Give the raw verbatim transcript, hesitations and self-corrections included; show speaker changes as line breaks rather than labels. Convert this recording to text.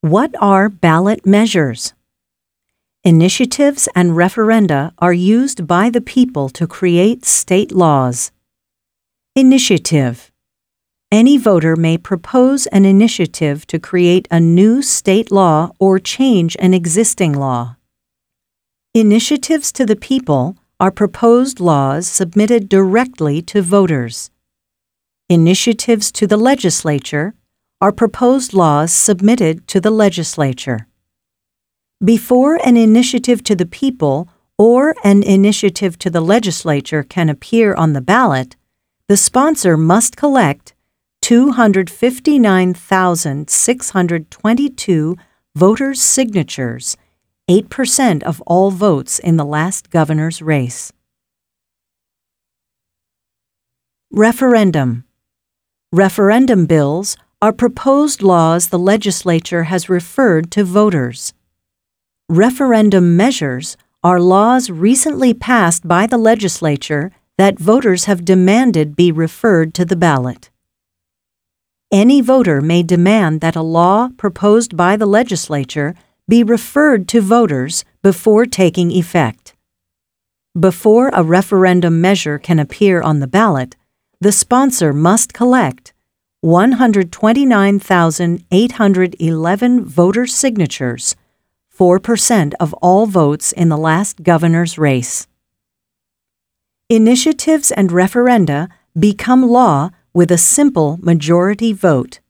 What are ballot measures? Initiatives and referenda are used by the people to create state laws. Initiative. Any voter may propose an initiative to create a new state law or change an existing law. Initiatives to the people are proposed laws submitted directly to voters. Initiatives to the legislature are proposed laws submitted to the legislature. Before an initiative to the people or an initiative to the legislature can appear on the ballot, the sponsor must collect two hundred fifty-nine thousand six hundred twenty-two voters' signatures, eight percent of all votes in the last governor's race. Referendum. Referendum bills are proposed laws the legislature has referred to voters. Referendum measures are laws recently passed by the legislature that voters have demanded be referred to the ballot. Any voter may demand that a law proposed by the legislature be referred to voters before taking effect. Before a referendum measure can appear on the ballot, the sponsor must collect one hundred twenty-nine thousand eight hundred eleven voter signatures, four percent of all votes in the last governor's race. Initiatives and referenda become law with a simple majority vote.